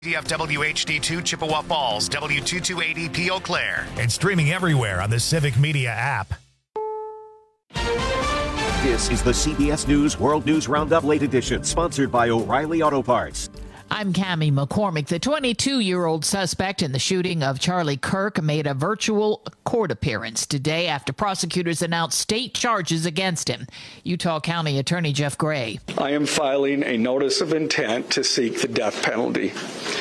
DFWHD2 Chippewa Falls, W2280P Eau Claire. And streaming everywhere on the Civic Media app. This is the CBS News World News Roundup Late Edition, sponsored by O'Reilly Auto Parts. I'm Cammie McCormick. The 22-year-old suspect in the shooting of Charlie Kirk made a virtual court appearance today after prosecutors announced state charges against him. Utah County Attorney Jeff Gray. I am filing a notice of intent to seek the death penalty.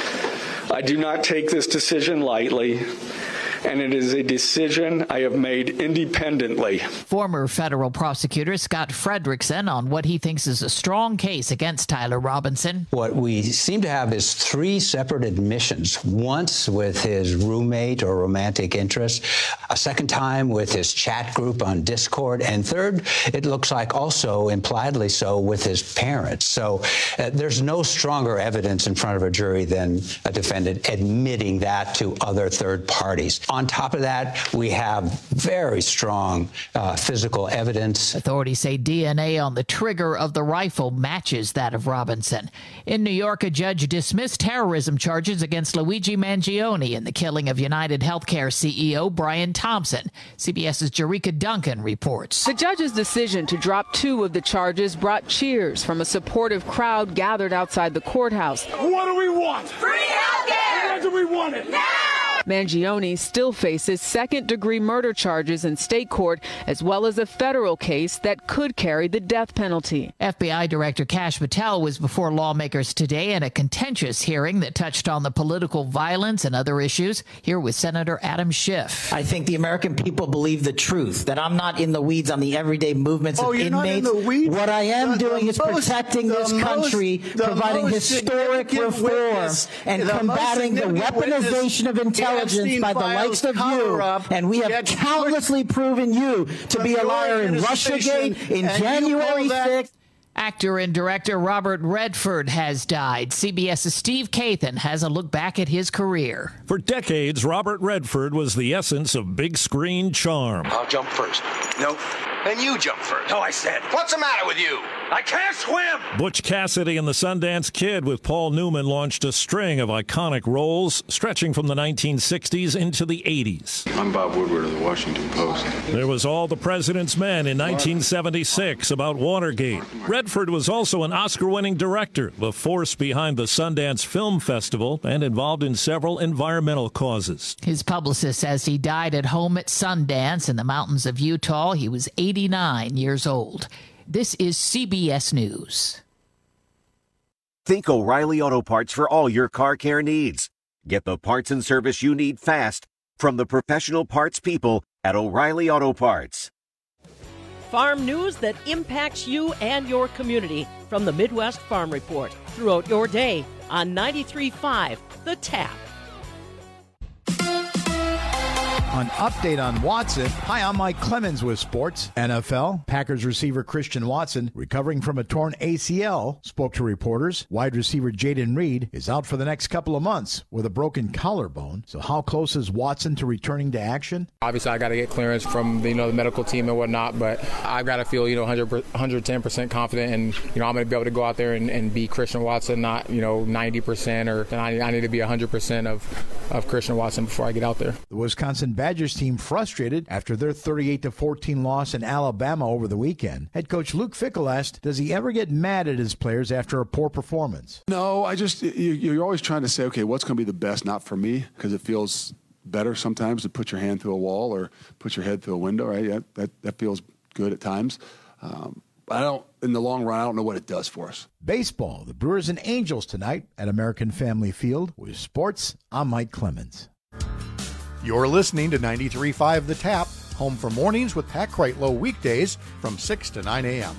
I do not take this decision lightly, and it is a decision I have made independently. Former federal prosecutor Scott Frederickson on what he thinks is a strong case against Tyler Robinson. What we seem to have is three separate admissions, once with his roommate or romantic interest, a second time with his chat group on Discord, and third, it looks like also impliedly so with his parents. So there's no stronger evidence in front of a jury than a defendant admitting that to other third parties. On top of that, we have very strong physical evidence. Authorities say DNA on the trigger of the rifle matches that of Robinson. In New York, a judge dismissed terrorism charges against Luigi Mangione in the killing of United Healthcare CEO Brian Thompson. CBS's Jerika Duncan reports. The judge's decision to drop two of the charges brought cheers from a supportive crowd gathered outside the courthouse. What do we want? Free healthcare! When do we want it? Now! Mangione still faces second-degree murder charges in state court, as well as a federal case that could carry the death penalty. FBI Director Kash Patel was before lawmakers today in a contentious hearing that touched on the political violence and other issues. Here with Senator Adam Schiff. I think the American people believe the truth, that I'm not in the weeds on the everyday movements of inmates. Not in the weeds? What I am doing is protecting this country, providing historic reform, and combating the weaponization of intelligence by the likes of you, and we have countlessly proven you to be a liar in Russiagate, in January 6th. Actor and director Robert Redford has died. CBS's Steve Kathan has a look back at his career. For decades, Robert Redford was the essence of big screen charm. I'll jump first. No. Then you jump first. No, I said. What's the matter with you? I can't swim! Butch Cassidy and the Sundance Kid with Paul Newman launched a string of iconic roles stretching from the 1960s into the 80s. I'm Bob Woodward of the Washington Post. There was All the President's Men in 1976 about Watergate. Redford was also an Oscar-winning director, the force behind the Sundance Film Festival, and involved in several environmental causes. His publicist says he died at home at Sundance in the mountains of Utah. He was 89 years old. This is CBS News. Think O'Reilly Auto Parts for all your car care needs. Get the parts and service you need fast from the professional parts people at O'Reilly Auto Parts. Farm news that impacts you and your community from the Midwest Farm Report throughout your day on 93.5 The Tap. An update on Watson. Hi, I'm Mike Clemens with sports. NFL, Packers receiver Christian Watson, recovering from a torn ACL, spoke to reporters. Wide receiver Jayden Reed is out for the next couple of months with a broken collarbone. So how close is Watson to returning to action? Obviously, I got to get clearance from the medical team and whatnot, but I've got to feel 110% confident, and I'm going to be able to go out there and be Christian Watson, not 90%, or I need to be 100% of Christian Watson before I get out there. The Wisconsin Badgers team frustrated after their 38-14 loss in Alabama over the weekend. Head coach Luke Fickell asked, does he ever get mad at his players after a poor performance? No, you're always trying to say, okay, what's going to be the best, not for me, because it feels better sometimes to put your hand through a wall or put your head through a window, right? That feels good at times. But in the long run, I don't know what it does for us. Baseball, the Brewers and Angels tonight at American Family Field. With sports, I'm Mike Clemens. You're listening to 93.5 The Tap, home for mornings with Pat Kreitlow weekdays from 6 to 9 a.m.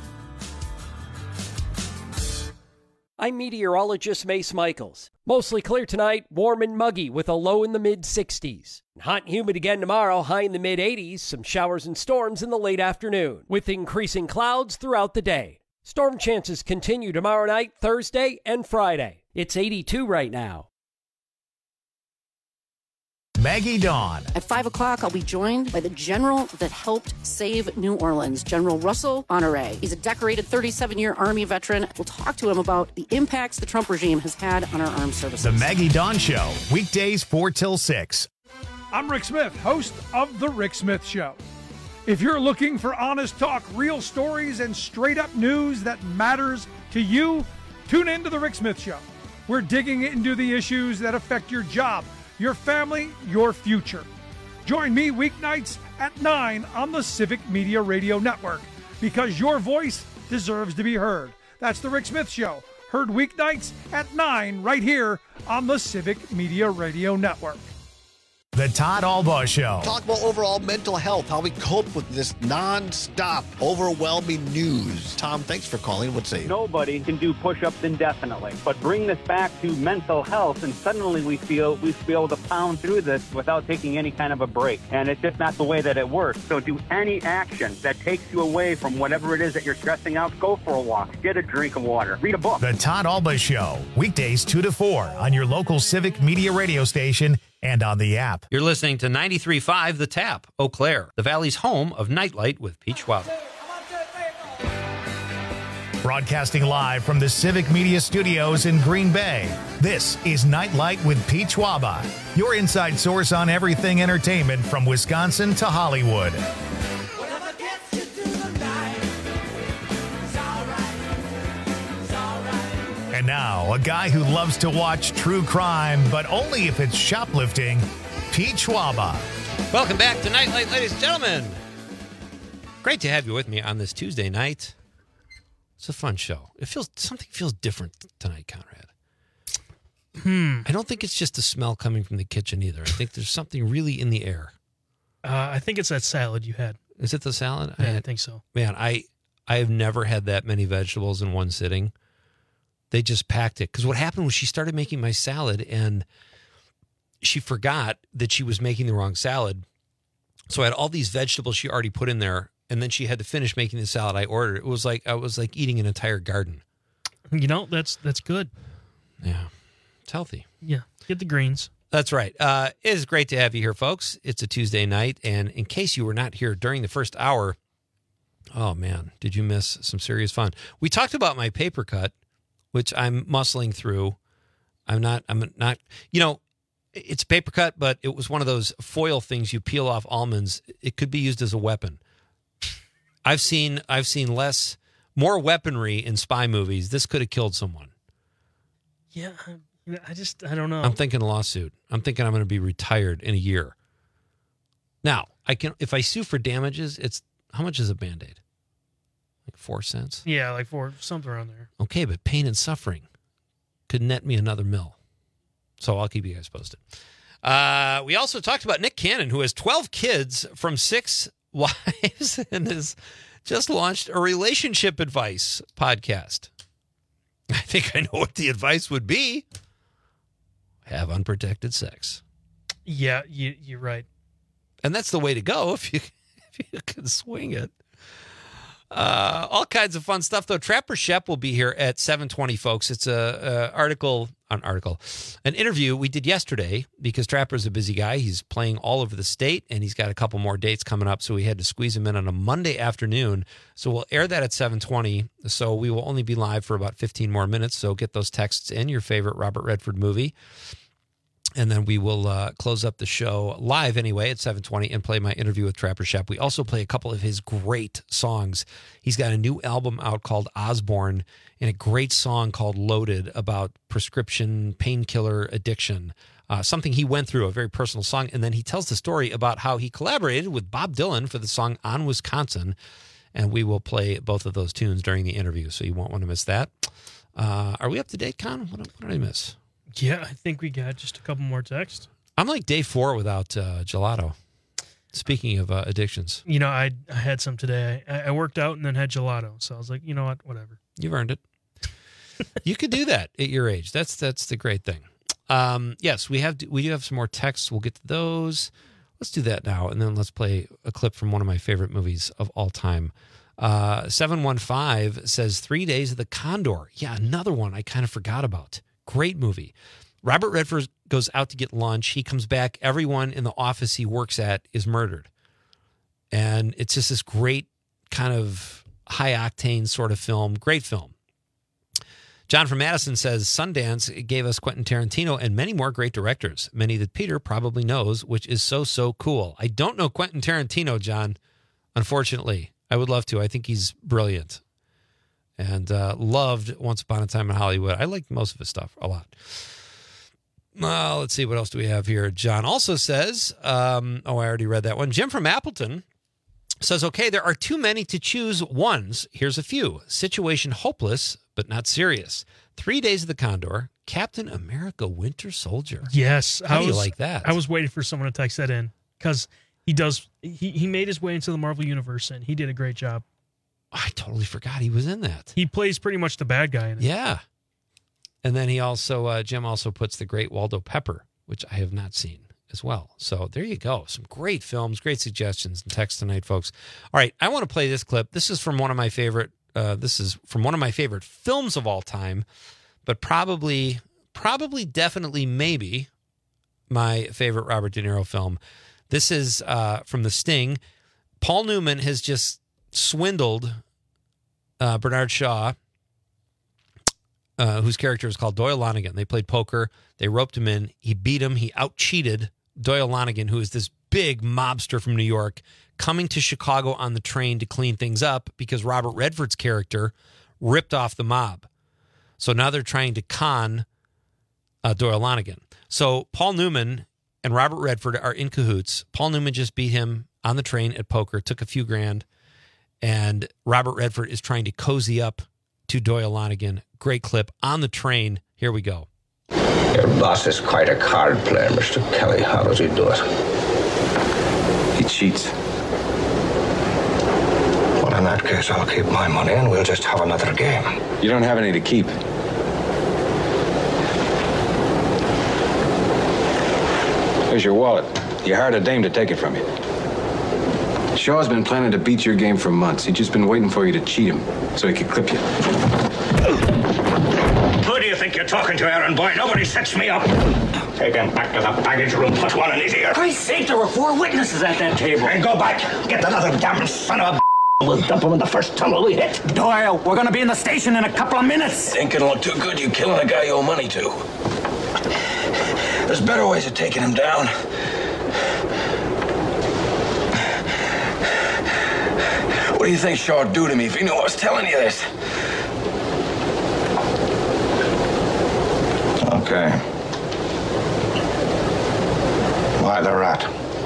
I'm meteorologist Mace Michaels. Mostly clear tonight, warm and muggy with a low in the mid-60s. Hot and humid again tomorrow, high in the mid-80s, some showers and storms in the late afternoon, with increasing clouds throughout the day. Storm chances continue tomorrow night, Thursday, and Friday. It's 82 right now. Maggie Dawn. At 5 o'clock, I'll be joined by the general that helped save New Orleans, General Russell Honore. He's a decorated 37-year Army veteran. We'll talk to him about the impacts the Trump regime has had on our armed services. The Maggie Dawn Show, weekdays 4 till 6. I'm Rick Smith, host of The Rick Smith Show. If you're looking for honest talk, real stories, and straight-up news that matters to you, tune in to The Rick Smith Show. We're digging into the issues that affect your job, your family, your future. Join me weeknights at 9 on the Civic Media Radio Network, because your voice deserves to be heard. That's The Rick Smith Show, heard weeknights at 9 right here on the Civic Media Radio Network. The Todd Albaugh Show. Talk about overall mental health, how we cope with this non-stop, overwhelming news. Tom, thanks for calling. What's say? Nobody can do push-ups indefinitely, but bring this back to mental health, and suddenly we feel we should be able to pound through this without taking any kind of a break. And it's just not the way that it works. So do any action that takes you away from whatever it is that you're stressing out. Go for a walk. Get a drink of water. Read a book. The Todd Albaugh Show, weekdays 2 to 4 on your local Civic Media radio station and on the app. You're listening to 93.5 The Tap, Eau Claire, the Valley's home of Nightlight with Pete Schwab. Broadcasting live from the Civic Media Studios in Green Bay, this is Nightlight with Pete Schwaba, your inside source on everything entertainment from Wisconsin to Hollywood. And now, a guy who loves to watch true crime, but only if it's shoplifting, Pete Schwaba. Welcome back to Nightlight, ladies and gentlemen. Great to have you with me on this Tuesday night. It's a fun show. Something feels different tonight, Conrad. I don't think it's just the smell coming from the kitchen either. I think there's something really in the air. I think it's that salad you had. Is it the salad? Yeah, I think so. Man, I have never had that many vegetables in one sitting. They just packed it. Because what happened was she started making my salad and she forgot that she was making the wrong salad. So I had all these vegetables she already put in there, and then she had to finish making the salad I ordered. It was like I was like eating an entire garden. You know, that's good. Yeah. It's healthy. Yeah. Get the greens. That's right. It is great to have you here, folks. It's a Tuesday night, and in case you were not here during the first hour, oh man, did you miss some serious fun? We talked about my paper cut, which I'm muscling through. I'm not, it's a paper cut, but it was one of those foil things you peel off almonds. It could be used as a weapon. I've seen more weaponry in spy movies. This could have killed someone. Yeah, I don't know. I'm thinking a lawsuit. I'm thinking I'm going to be retired in a year. Now, if I sue for damages, how much is a Band-Aid? Like 4 cents? Yeah, like 4, something around there. Okay, but pain and suffering could net me another $1. So I'll keep you guys posted. We also talked about Nick Cannon, who has 12 kids from 6 wives and has just launched a relationship advice podcast. I think I know what the advice would be. Have unprotected sex. Yeah, you're right. And that's the way to go if you can swing it. All kinds of fun stuff, though. Trapper Shep will be here at 7:20, folks. It's an interview we did yesterday because Trapper's a busy guy. He's playing all over the state, and he's got a couple more dates coming up, so we had to squeeze him in on a Monday afternoon. So we'll air that at 7:20, so we will only be live for about 15 more minutes, so get those texts in, your favorite Robert Redford movie. And then we will close up the show live anyway at 7:20 and play my interview with Trapper Shep. We also play a couple of his great songs. He's got a new album out called Osborne and a great song called Loaded about prescription painkiller addiction, something he went through, a very personal song. And then he tells the story about how he collaborated with Bob Dylan for the song On Wisconsin. And we will play both of those tunes during the interview, so you won't want to miss that. Are we up to date, Con? What did I miss? Yeah, I think we got just a couple more texts. I'm like day 4 without gelato. Speaking of addictions. You know, I had some today. I worked out and then had gelato. So I was like, you know what? Whatever. You've earned it. You could do that at your age. That's the great thing. Yes, we do have some more texts. We'll get to those. Let's do that now. And then let's play a clip from one of my favorite movies of all time. 715 says 3 Days of the Condor. Yeah, another one I kind of forgot about. Great movie. Robert Redford goes out to get lunch. He comes back. Everyone in the office he works at is murdered. And it's just this great kind of high-octane sort of film. Great film. John from Madison says, Sundance gave us Quentin Tarantino and many more great directors, many that Peter probably knows, which is so cool. I don't know Quentin Tarantino, John, unfortunately. I would love to. I think he's brilliant and loved Once Upon a Time in Hollywood. I like most of his stuff a lot. Let's see. What else do we have here? John also says, I already read that one. Jim from Appleton says, okay, there are too many to choose ones. Here's a few. Situation hopeless, but not serious. 3 Days of the Condor, Captain America Winter Soldier. Yes. How do you like that? I was waiting for someone to text that in because he made his way into the Marvel Universe and he did a great job. I totally forgot he was in that. He plays pretty much the bad guy in it. Yeah. And then he also, Jim also puts The Great Waldo Pepper, which I have not seen as well. So there you go. Some great films, great suggestions and text tonight, folks. All right. I want to play this clip. This is from one of my favorite films of all time, but probably, definitely, maybe my favorite Robert De Niro film. This is from The Sting. Paul Newman has just swindled Bernard Shaw, whose character is called Doyle Lonigan. They played poker. They roped him in. He beat him. He out-cheated Doyle Lonigan, who is this big mobster from New York, coming to Chicago on the train to clean things up because Robert Redford's character ripped off the mob. So now they're trying to con Doyle Lonigan. So Paul Newman and Robert Redford are in cahoots. Paul Newman just beat him on the train at poker, took a few grand, and Robert Redford is trying to cozy up to Doyle Lonigan. Great clip on the train. Here we go. Your boss is quite a card player, Mr. Kelly. How does he do it? He cheats. Well, in that case, I'll keep my money and we'll just have another game. You don't have any to keep. Here's your wallet. You hired a dame to take it from you. Shaw's been planning to beat your game for months. He's just been waiting for you to cheat him so he could clip you. Who do you think you're talking to, Aaron boy? Nobody sets me up. Take him back to the baggage room. Put one in his ear. Christ's sake, there were 4 witnesses at that table. And go back. Get that other damn son of a We'll dump him in the first tunnel we hit. Doyle, we're going to be in the station in a couple of minutes. Ain't gonna look too good you killing a guy you owe money to. There's better ways of taking him down. What do you think Shaw would do to me if he knew I was telling you this? Okay. Why the rat?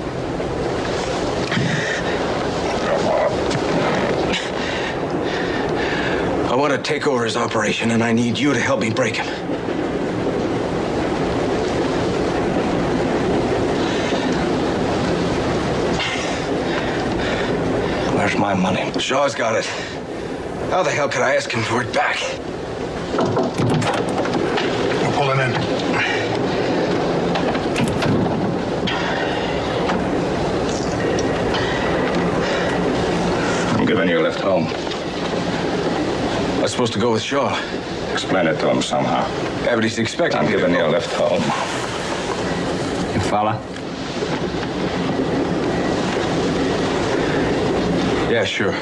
I want to take over his operation, and I need you to help me break him. Where's my money? Shaw's got it. How the hell could I ask him for it back? We'll pull him in. I'm giving you a lift home. I was supposed to go with Shaw. Explain it to him somehow. Yeah, but he's expecting I'm giving you a lift home. You follow? Yeah, sure.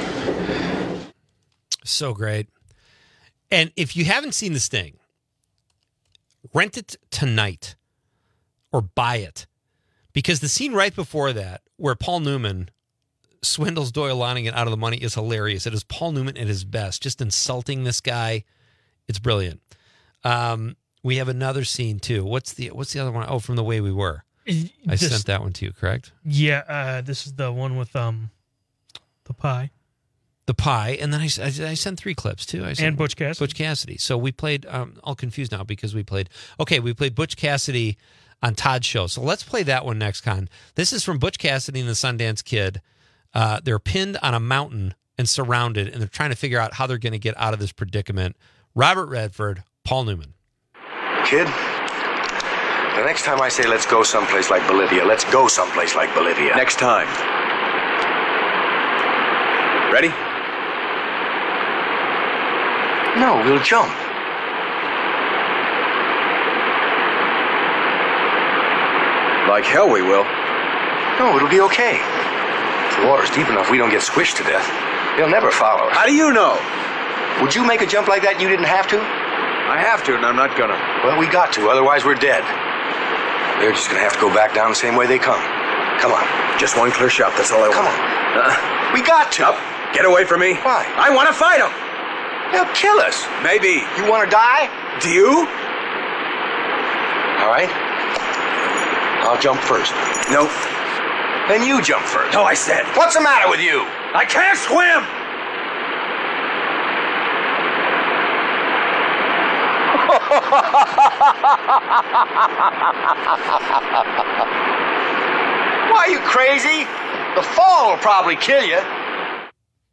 So great. And if you haven't seen The Sting, rent it tonight or buy it. Because the scene right before that, where Paul Newman swindles Doyle Lonigan out of the money, is hilarious. It is Paul Newman at his best, just insulting this guy. It's brilliant. We have another scene too. What's the other one? Oh, From the Way We Were. I sent that one to you, correct? Yeah, this is the one with the pie. The pie, and then I sent 3 clips too. And Butch Cassidy. Butch Cassidy. So we played. All confused now because we played Butch Cassidy on Todd's show. So let's play that one next, Con. This is from Butch Cassidy and the Sundance Kid. They're pinned on a mountain and surrounded, and they're trying to figure out how they're going to get out of this predicament. Robert Redford, Paul Newman. Kid, the next time I say let's go someplace like Bolivia, let's go someplace like Bolivia. Next time. Ready? No, we'll jump. Like hell we will. No, it'll be okay. If the water's deep enough, we don't get squished to death. They'll never follow us. How do you know? Would you make a jump like that and you didn't have to? I have to, and I'm not gonna. Well, we got to, otherwise we're dead. They're just gonna have to go back down the same way they come. Come on. Just one clear shot, that's all I want. Come on. We got to. Up. Get away from me. Why? I want to fight them. They'll kill us. Maybe. You want to die? Do you? All right. I'll jump first. No. Then you jump first. No, I said. What's the matter with you? I can't swim. Why, are you crazy? The fall will probably kill you. Have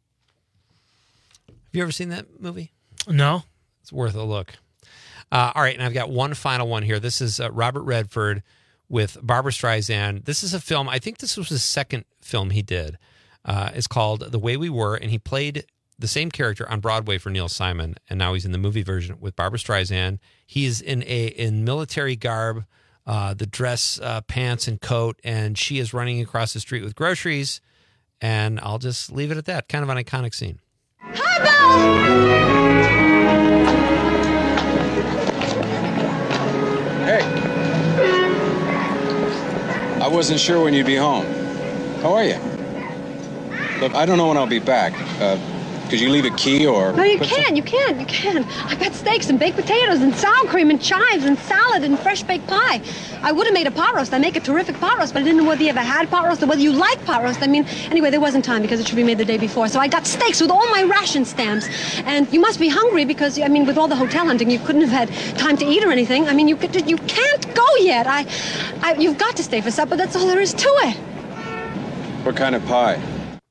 you ever seen that movie? No. It's worth a look. All right, and I've got one final one here. This is Robert Redford with Barbra Streisand. This is a film, I think this was his second film he did. It's called The Way We Were, and he played the same character on Broadway for Neil Simon, and now he's in the movie version with Barbra Streisand. He is in military garb, the dress, pants, and coat, and she is running across the street with groceries, and I'll just leave it at that. Kind of an iconic scene. Hey. I wasn't sure when you'd be home. How are you? Look, I don't know when I'll be back. Could you leave a key or... No, you can. I got steaks and baked potatoes and sour cream and chives and salad and fresh baked pie. I would have made a pot roast. I make a terrific pot roast, but I didn't know whether you ever had pot roast or whether you like pot roast. I mean, anyway, there wasn't time because it should be made the day before. So I got steaks with all my ration stamps. And you must be hungry because, I mean, with all the hotel hunting, you couldn't have had time to eat or anything. I mean, you can't go yet. You've got to stay for supper. That's all there is to it. What kind of pie?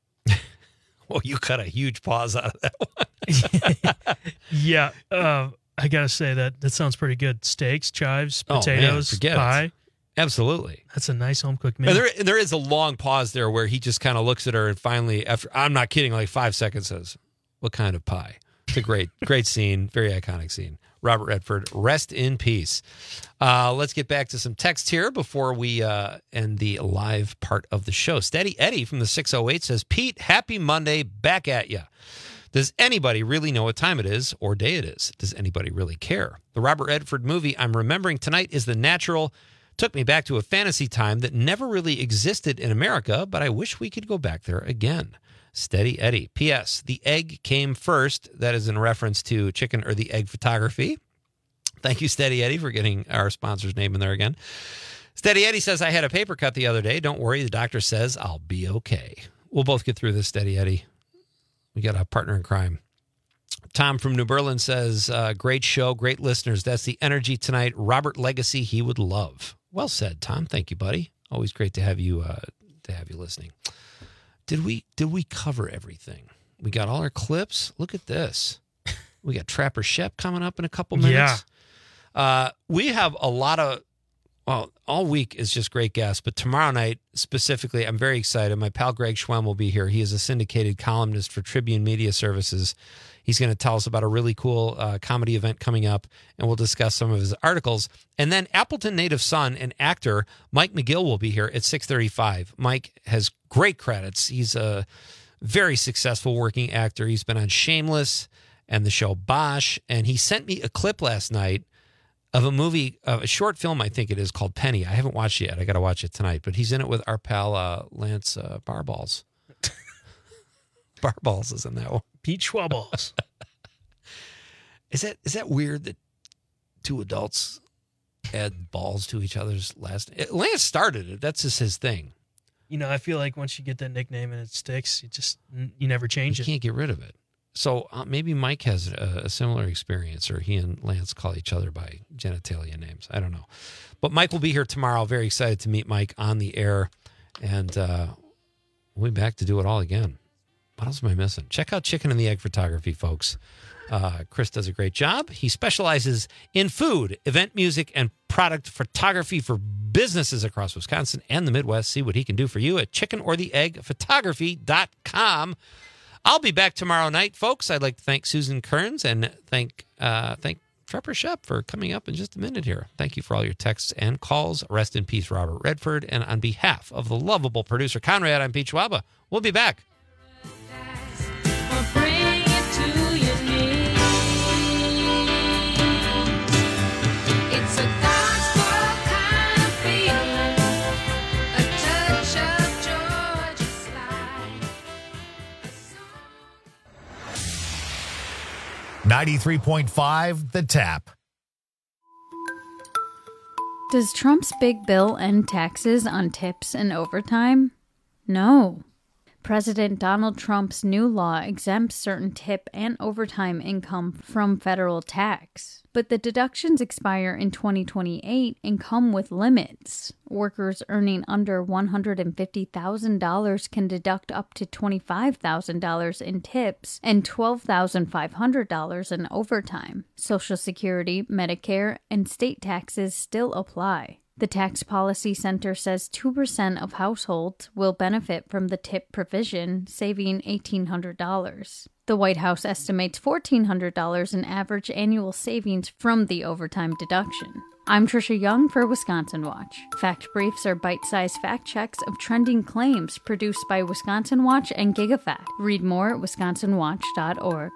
Well, you cut a huge pause out of that one. Yeah, I gotta say that sounds pretty good. Steaks, chives, potatoes, pie. It. Absolutely, that's a nice home cooked meal. And there is a long pause there where he just kind of looks at her and finally, after I'm not kidding, like 5 seconds, says, "What kind of pie?" It's a great scene, very iconic scene. Robert Redford, rest in peace. Let's get back to some text here before we end the live part of the show. Steady Eddie from the 608 says, Pete, happy Monday, back at ya. Does anybody really know what time it is or day it is? Does anybody really care? The Robert Redford movie I'm remembering tonight is The Natural. Took me back to a fantasy time that never really existed in America, but I wish we could go back there again. Steady Eddie. P.S. The egg came first. That is in reference to Chicken or the Egg Photography. Thank you, Steady Eddie, for getting our sponsor's name in there again. Steady Eddie says, I had a paper cut the other day. Don't worry. The doctor says I'll be okay. We'll both get through this, Steady Eddie. We got a partner in crime. Tom from New Berlin says, great show, great listeners. That's the energy tonight. Robert Legacy he would love. Well said, Tom. Thank you, buddy. Always great to have you listening. Did we cover everything? We got all our clips. Look at this. We got Trapper Shep coming up in a couple minutes. Yeah. We have a lot of, all week is just great guests, but tomorrow night specifically, I'm very excited. My pal Greg Schwem will be here. He is a syndicated columnist for Tribune Media Services. He's going to tell us about a really cool comedy event coming up, and we'll discuss some of his articles. And then Appleton native son and actor Mike McGill will be here at 6:35. Mike has great credits. He's a very successful working actor. He's been on Shameless and the show Bosch, and he sent me a clip last night of a movie, a short film, I think it is, called Penny. I haven't watched it yet. I got to watch it tonight. But he's in it with our pal Lance Barballs. Barballs is in that one. Pete Schwaballs. Is that weird that two adults add balls to each other's last name? Lance started it. That's just his thing. You know, I feel like once you get that nickname and it sticks, you never change it. You can't get rid of it. So maybe Mike has a similar experience, or he and Lance call each other by genitalia names. I don't know. But Mike will be here tomorrow. Very excited to meet Mike on the air. And we'll be back to do it all again. What else am I missing? Check out Chicken and the Egg Photography, folks. Chris does a great job. He specializes in food, event, music, and product photography for businesses across Wisconsin and the Midwest. See what he can do for you at chickenortheeggphotography.com. I'll be back tomorrow night, folks. I'd like to thank Susan Kearns and thank Trapper Shep for coming up in just a minute here. Thank you for all your texts and calls. Rest in peace, Robert Redford. And on behalf of the lovable producer Conrad, I'm Pete Schwaba. We'll be back. .5 The Tap. Does Trump's big bill end taxes on tips and overtime? No. President Donald Trump's new law exempts certain tip and overtime income from federal tax. But the deductions expire in 2028 and come with limits. Workers earning under $150,000 can deduct up to $25,000 in tips and $12,500 in overtime. Social Security, Medicare, and state taxes still apply. The Tax Policy Center says 2% of households will benefit from the tip provision, saving $1,800. The White House estimates $1,400 in average annual savings from the overtime deduction. I'm Trisha Young for Wisconsin Watch. Fact Briefs are bite-sized fact checks of trending claims produced by Wisconsin Watch and GigaFact. Read more at wisconsinwatch.org.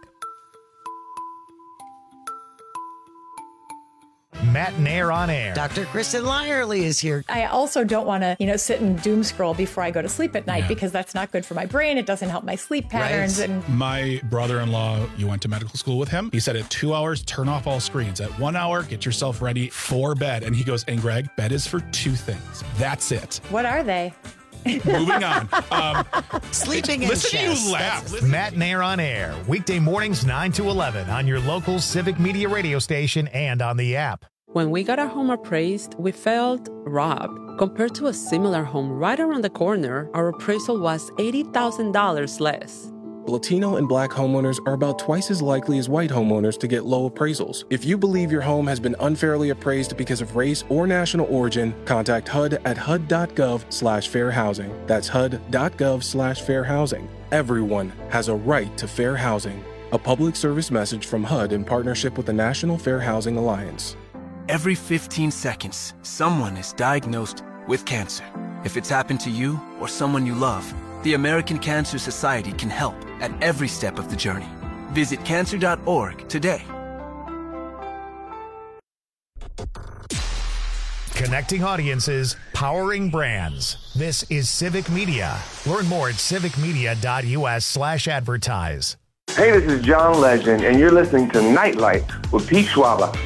Matt Nair on air. Dr. Kristen Lyerly is here. I also don't want to, sit and doom scroll before I go to sleep at night because that's not good for my brain. It doesn't help my sleep patterns. Right. And my brother-in-law, you went to medical school with him. He said at 2 hours, turn off all screens. At 1 hour, get yourself ready for bed. And he goes, and Greg, bed is for two things. That's it. What are they? Moving on. Sleeping in Listen chess. to you laugh. Matt Nair on air. Weekday mornings 9 to 11 on your local Civic Media radio station and on the app. When we got our home appraised, we felt robbed. Compared to a similar home right around the corner, our appraisal was $80,000 less. Latino and Black homeowners are about twice as likely as white homeowners to get low appraisals. If you believe your home has been unfairly appraised because of race or national origin, contact HUD at HUD.gov/fair housing. That's HUD.gov/fair housing. Everyone has a right to fair housing. A public service message from HUD in partnership with the National Fair Housing Alliance. Every 15 seconds, someone is diagnosed with cancer. If it's happened to you or someone you love, the American Cancer Society can help at every step of the journey. Visit cancer.org today. Connecting audiences, powering brands. This is Civic Media. Learn more at civicmedia.us/advertise. Hey, this is John Legend, and you're listening to Nightlight with Pete Schwaba.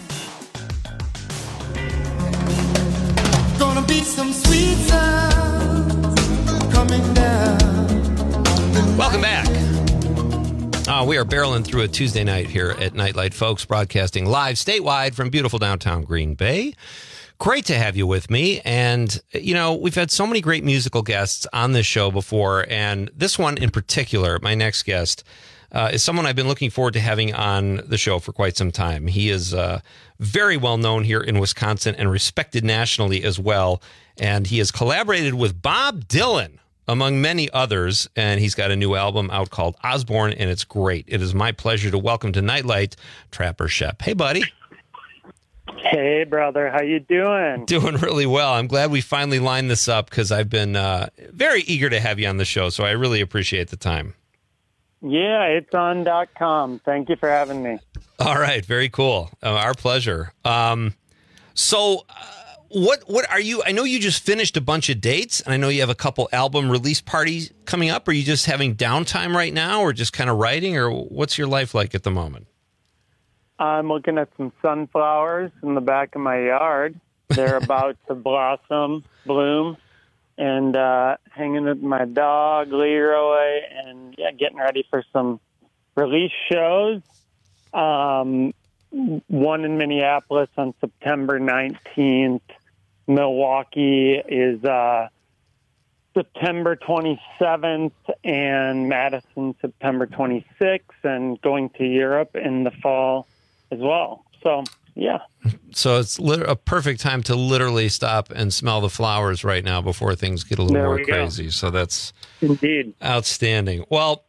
Gonna be some sweet sounds coming down. Welcome back. We are barreling through a Tuesday night here at Nightlight, folks, broadcasting live statewide from beautiful downtown Green Bay. Great to have you with me. And, we've had so many great musical guests on this show before. And this one in particular, my next guest, is someone I've been looking forward to having on the show for quite some time. He is very well known here in Wisconsin and respected nationally as well. And he has collaborated with Bob Dylan, among many others. And he's got a new album out called Osborne, and it's great. It is my pleasure to welcome to Nightlight, Trapper Shep. Hey, buddy. Hey, brother. How you doing? Doing really well. I'm glad we finally lined this up because I've been very eager to have you on the show. So I really appreciate the time. Yeah, it's on.com. Thank you for having me. All right. Very cool. Our pleasure. What are you? I know you just finished a bunch of dates, and I know you have a couple album release parties coming up. Are you just having downtime right now, or just kind of writing, or what's your life like at the moment? I'm looking at some sunflowers in the back of my yard. They're about to blossom, bloom, and hanging with my dog, Leroy, and getting ready for some release shows. One in Minneapolis on September 19th. Milwaukee is September 27th, and Madison September 26th, and going to Europe in the fall as well. So, yeah. So it's a perfect time to literally stop and smell the flowers right now before things get a little more crazy. So that's indeed outstanding. Well,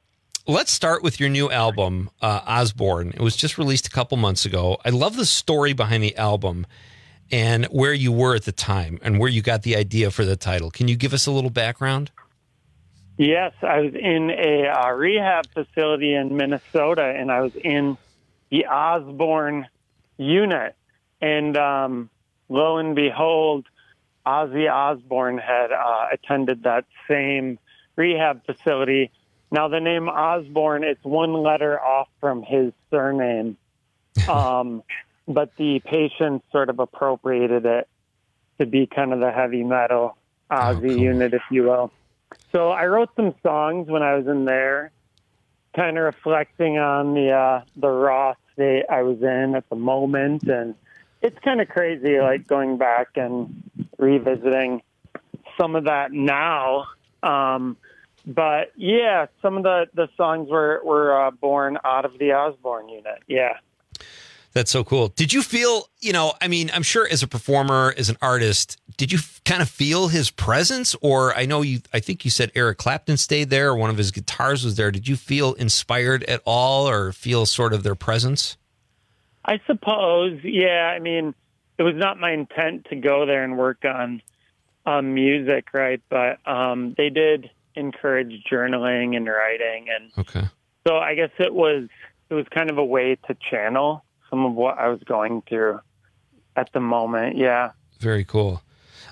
Let's start with your new album, Osborne. It was just released a couple months ago. I love the story behind the album and where you were at the time and where you got the idea for the title. Can you give us a little background? Yes, I was in a rehab facility in Minnesota, and I was in the Osborne unit. And lo and behold, Ozzy Osbourne had attended that same rehab facility. Now, the name Osborne, it's one letter off from his surname, but the patients sort of appropriated it to be kind of the heavy metal Ozzy unit, if you will. So I wrote some songs when I was in there, kind of reflecting on the raw state I was in at the moment. And it's kind of crazy, like going back and revisiting some of that now. But yeah, some of the songs were born out of the Osborne unit. Yeah. That's so cool. Did you feel, I'm sure as a performer, as an artist, did you kind of feel his presence? Or I think you said Eric Clapton stayed there, or one of his guitars was there. Did you feel inspired at all or feel sort of their presence? I suppose, yeah. I mean, it was not my intent to go there and work on music, right? But they did encourage journaling and writing, and so I guess it was kind of a way to channel some of what I was going through at the moment. Yeah. Very cool.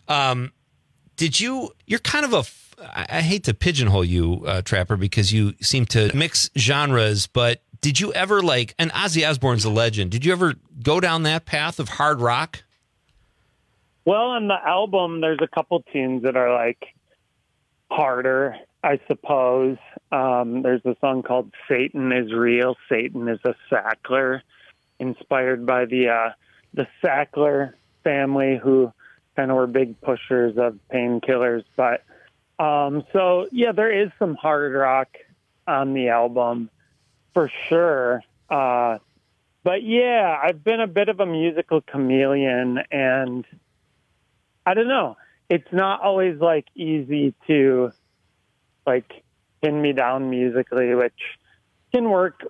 You're kind of I hate to pigeonhole you, Trapper, because you seem to mix genres, but did you ever and Ozzy Osbourne's a legend. Did you ever go down that path of hard rock? Well, on the album, there's a couple tunes that are harder, I suppose. There's a song called Satan is Real, Satan is a Sackler, inspired by the Sackler family, who kind of were big pushers of painkillers. But so, yeah, there is some hard rock on the album for sure. But yeah, I've been a bit of a musical chameleon, and I don't know. It's not always easy to pin me down musically, which can work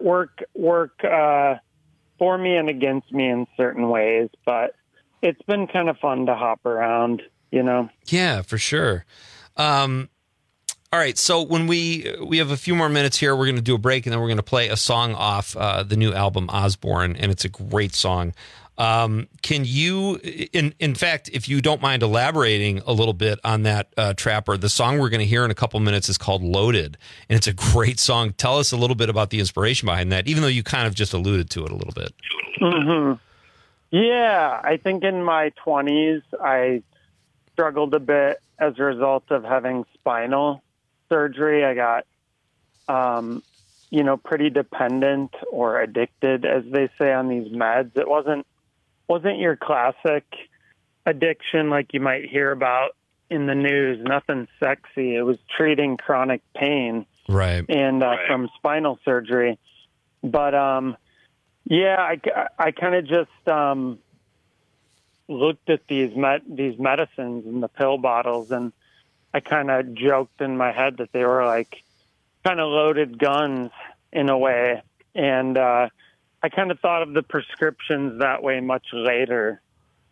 for me and against me in certain ways. But it's been kind of fun to hop around, Yeah, for sure. All right, so when we have a few more minutes here, we're going to do a break, and then we're going to play a song off the new album Osborne, and it's a great song. Can you, in fact, if you don't mind elaborating a little bit on that, Trapper, the song we're going to hear in a couple minutes is called Loaded, and it's a great song. Tell us a little bit about the inspiration behind that, even though you kind of just alluded to it a little bit. Mm-hmm. Yeah, I think in my 20s, I struggled a bit as a result of having spinal surgery. I got, pretty dependent or addicted, as they say, on these meds. It wasn't your classic addiction like you might hear about in the news. Nothing sexy. It was treating chronic pain, right? And from spinal surgery. But yeah, I kind of just looked at these medicines and the pill bottles, and I kind of joked in my head that they were kind of loaded guns in a way. And I kind of thought of the prescriptions that way much later.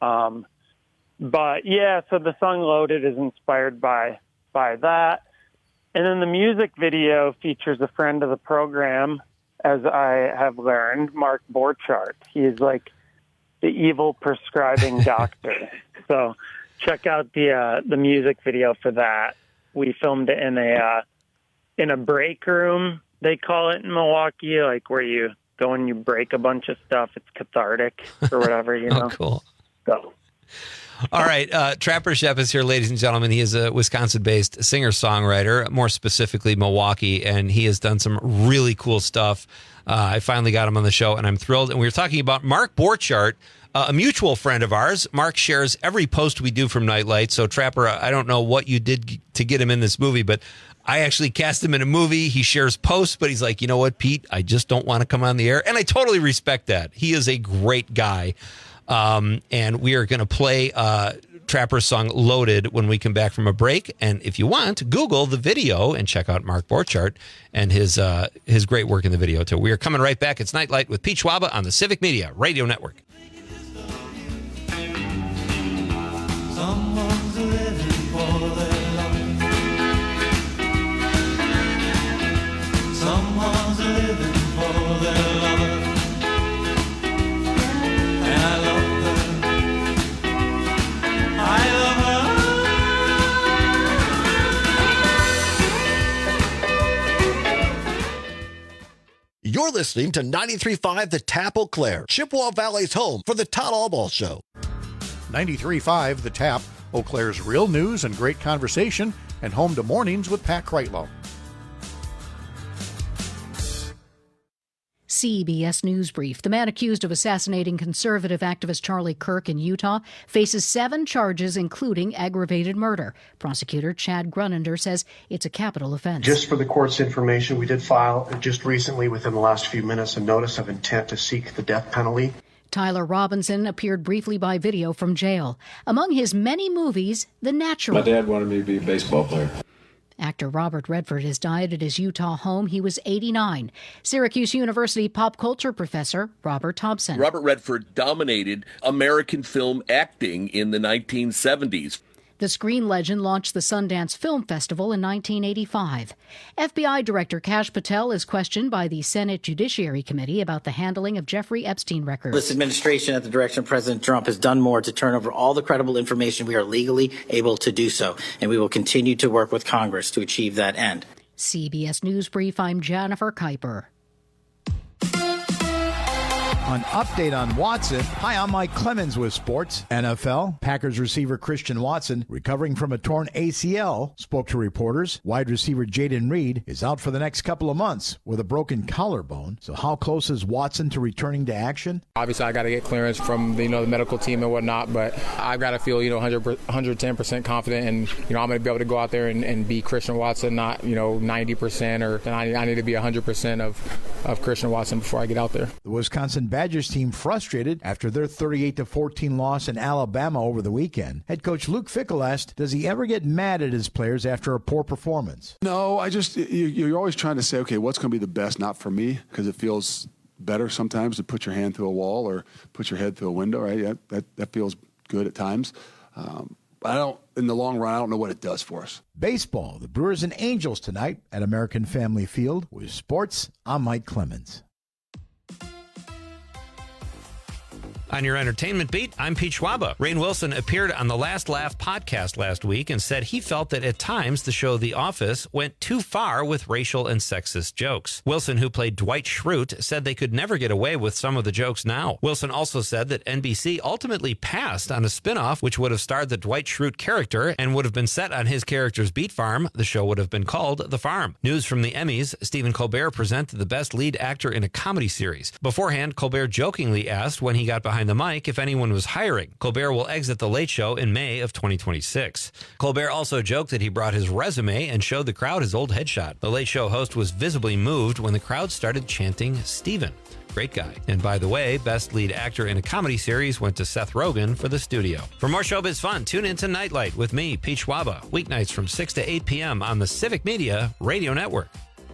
But yeah, so the song Loaded is inspired by that. And then the music video features a friend of the program, as I have learned, Mark Borchardt. He's the evil prescribing doctor. So check out the music video for that. We filmed it in a break room, they call it in Milwaukee, where you go and you break a bunch of stuff. It's cathartic or whatever, Oh, cool. So. All right. Trapper Schoepp is here, ladies and gentlemen. He is a Wisconsin-based singer-songwriter, more specifically Milwaukee, and he has done some really cool stuff. I finally got him on the show, and I'm thrilled. And we were talking about Mark Borchardt, a mutual friend of ours. Mark shares every post we do from Nightlight. So, Trapper, I don't know what you did to get him in this movie, but I actually cast him in a movie. He shares posts, but he's like, you know what, Pete? I just don't want to come on the air. And I totally respect that. He is a great guy. And we are going to play Trapper's song Loaded when we come back from a break. And if you want, Google the video and check out Mark Borchardt and his great work in the video, too. We are coming right back. It's Nightlight with Pete Schwaba on the Civic Media Radio Network. Someone's living for their love. Someone's living for their love. And I love her. I love her. You're listening to 93.5 The Tap Eau Claire, Chippewa Valley's home for the Todd Allball Show. 93.5 The Tap, Eau Claire's real news and great conversation, and home to Mornings with Pat Kreitlow. CBS News Brief. The man accused of assassinating conservative activist Charlie Kirk in Utah faces 7 charges, including aggravated murder. Prosecutor Chad Grunander says it's a capital offense. Just for the court's information, we did file just recently, within the last few minutes, a notice of intent to seek the death penalty. Tyler Robinson appeared briefly by video from jail. Among his many movies, The Natural. My dad wanted me to be a baseball player. Actor Robert Redford has died at his Utah home. He was 89. Syracuse University pop culture professor Robert Thompson. Robert Redford dominated American film acting in the 1970s. The screen legend launched the Sundance Film Festival in 1985. FBI Director Kash Patel is questioned by the Senate Judiciary Committee about the handling of Jeffrey Epstein records. This administration, at the direction of President Trump, has done more to turn over all the credible information we are legally able to do so, and we will continue to work with Congress to achieve that end. CBS News Brief, I'm Jennifer Kuiper. An update on Watson. Hi, I'm Mike Clemens with sports. NFL, Packers receiver Christian Watson, recovering from a torn ACL, spoke to reporters. Wide receiver Jaden Reed is out for the next couple of months with a broken collarbone. So how close is Watson to returning to action? Obviously, I got to get clearance from the medical team and whatnot, but I've got to feel 110% confident, and I'm going to be able to go out there and be Christian Watson, not 90%, or I need to be 100% of Christian Watson before I get out there. The Wisconsin Badgers team frustrated after their 38-14 loss in Alabama over the weekend. Head coach Luke Fickell asked, does he ever get mad at his players after a poor performance? No, you're always trying to say, okay, what's going to be the best, not for me, because it feels better sometimes to put your hand through a wall or put your head through a window, right? Yeah, that feels good at times. In the long run, I don't know what it does for us. Baseball, the Brewers and Angels tonight at American Family Field. With sports, I'm Mike Clemens. On your entertainment beat, I'm Pete Schwaba. Rainn Wilson appeared on the Last Laugh podcast last week and said he felt that at times the show The Office went too far with racial and sexist jokes. Wilson, who played Dwight Schrute, said they could never get away with some of the jokes now. Wilson also said that NBC ultimately passed on a spinoff which would have starred the Dwight Schrute character and would have been set on his character's beat farm. The show would have been called The Farm. News from the Emmys, Stephen Colbert presented the Best Lead Actor in a Comedy Series. Beforehand, Colbert jokingly asked when he got behind the mic if anyone was hiring. Colbert will exit The Late Show in May of 2026. Colbert also joked that he brought his resume and showed the crowd his old headshot. The Late Show host was visibly moved when the crowd started chanting Steven. Great guy. And by the way, Best Lead Actor in a Comedy Series went to Seth Rogen for the studio. For more showbiz fun, tune in to Nightlight with me, Pete Schwaba, weeknights from 6 to 8 p.m. on the Civic Media Radio Network.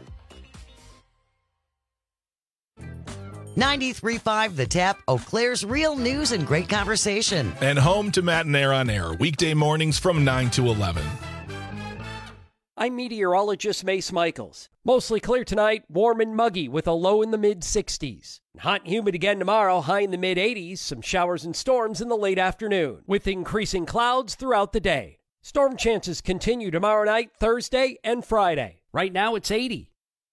93.5 The Tap, Eau Claire's real news and great conversation. And home to Matt and Air on Air, weekday mornings from 9 to 11. I'm meteorologist Mace Michaels. Mostly clear tonight, warm and muggy with a low in the mid-60s. Hot and humid again tomorrow, high in the mid-80s, some showers and storms in the late afternoon, with increasing clouds throughout the day. Storm chances continue tomorrow night, Thursday, and Friday. Right now it's 80.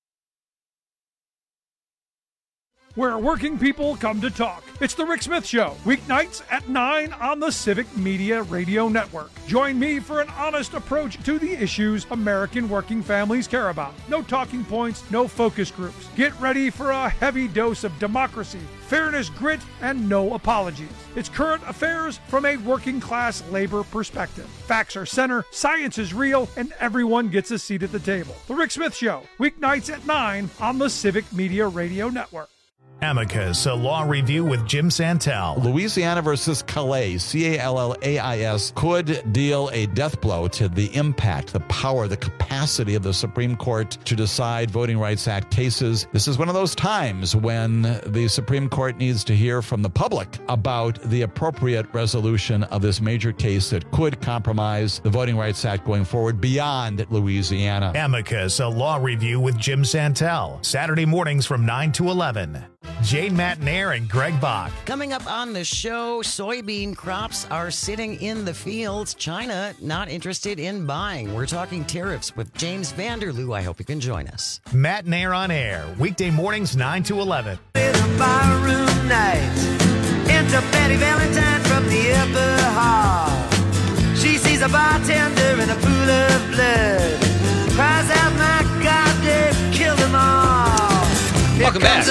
Where working people come to talk. It's The Rick Smith Show, weeknights at 9 on the Civic Media Radio Network. Join me for an honest approach to the issues American working families care about. No talking points, no focus groups. Get ready for a heavy dose of democracy, fairness, grit, and no apologies. It's current affairs from a working class labor perspective. Facts are center, science is real, and everyone gets a seat at the table. The Rick Smith Show, weeknights at 9 on the Civic Media Radio Network. Amicus, a law review with Jim Santel. Louisiana versus Calais, Callais, could deal a death blow to the impact, the power, the capacity of the Supreme Court to decide Voting Rights Act cases. This is one of those times when the Supreme Court needs to hear from the public about the appropriate resolution of this major case that could compromise the Voting Rights Act going forward beyond Louisiana. Amicus, a law review with Jim Santel. Saturday mornings from 9 to 11. Jane Matnair and Greg Bach. Coming up on the show, soybean crops are sitting in the fields. China not interested in buying. We're talking tariffs with James Vanderloo. I hope you can join us. Matnair on air, weekday mornings 9 to 11. Barroom night. Enter Betty Valentine from the upper hall. She sees a bartender in a pool of blood. Cries out, my God, they've killed them all. Welcome back.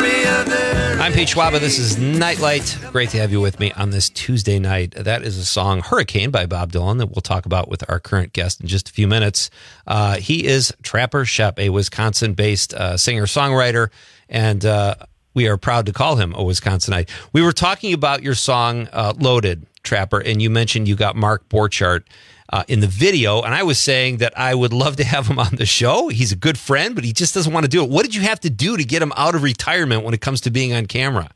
I'm Pete Schwaba. This is Nightlight. Great to have you with me on this Tuesday night. That is a song, Hurricane, by Bob Dylan, that we'll talk about with our current guest in just a few minutes. He is Trapper Schoepp, a Wisconsin-based singer-songwriter, and we are proud to call him a Wisconsinite. We were talking about your song, Loaded, Trapper, and you mentioned you got Mark Borchardt in the video, and I was saying that I would love to have him on the show. He's a good friend, but he just doesn't want to do it. What did you have to do to get him out of retirement when it comes to being on camera?